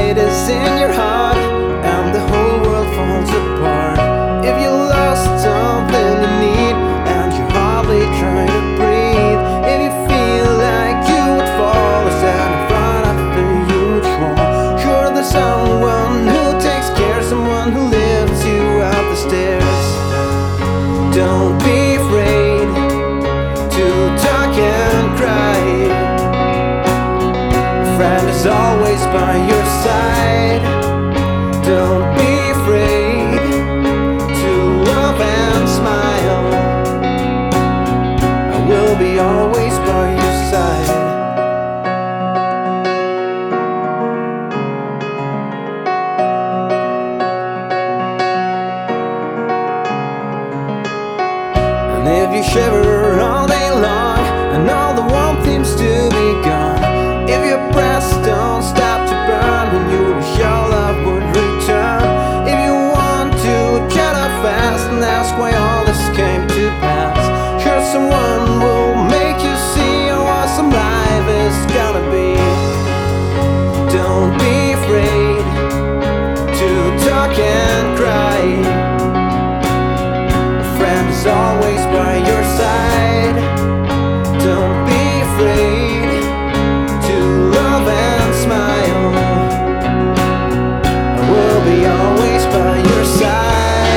light is in your heart and the whole world falls apart. If you lost something you need and you're hardly trying to breathe, if you feel like you would fall or stand in front of a huge wall, sure there's someone who takes care, someone who lifts you up the stairs. Don't be afraid to talk and cry. A friend is always by your side. Don't be afraid to love and smile. I will be always by your side. And if you shiver all day long and all the warmth seems to be gone, if your breasts don't stop to burn and you wish your love would return, if you want to get up fast and ask why all this came to pass, sure someone will make you see how awesome life is gonna be. Don't be afraid to talk and cry. A friend is always by your side. Don't be afraid to love and smile. I will be always by your side.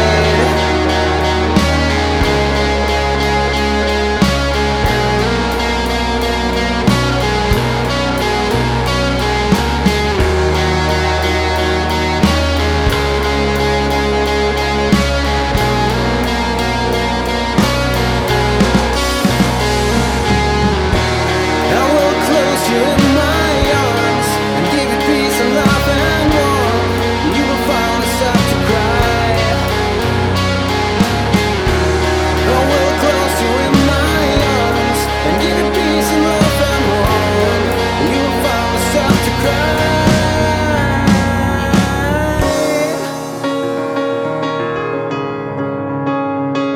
I will close you in my arms and give you peace and love and warmth. You will find us up to cry. I will close you in my arms and give you peace and love and warmth. You will find us up to cry.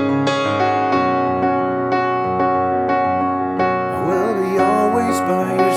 I will be always by your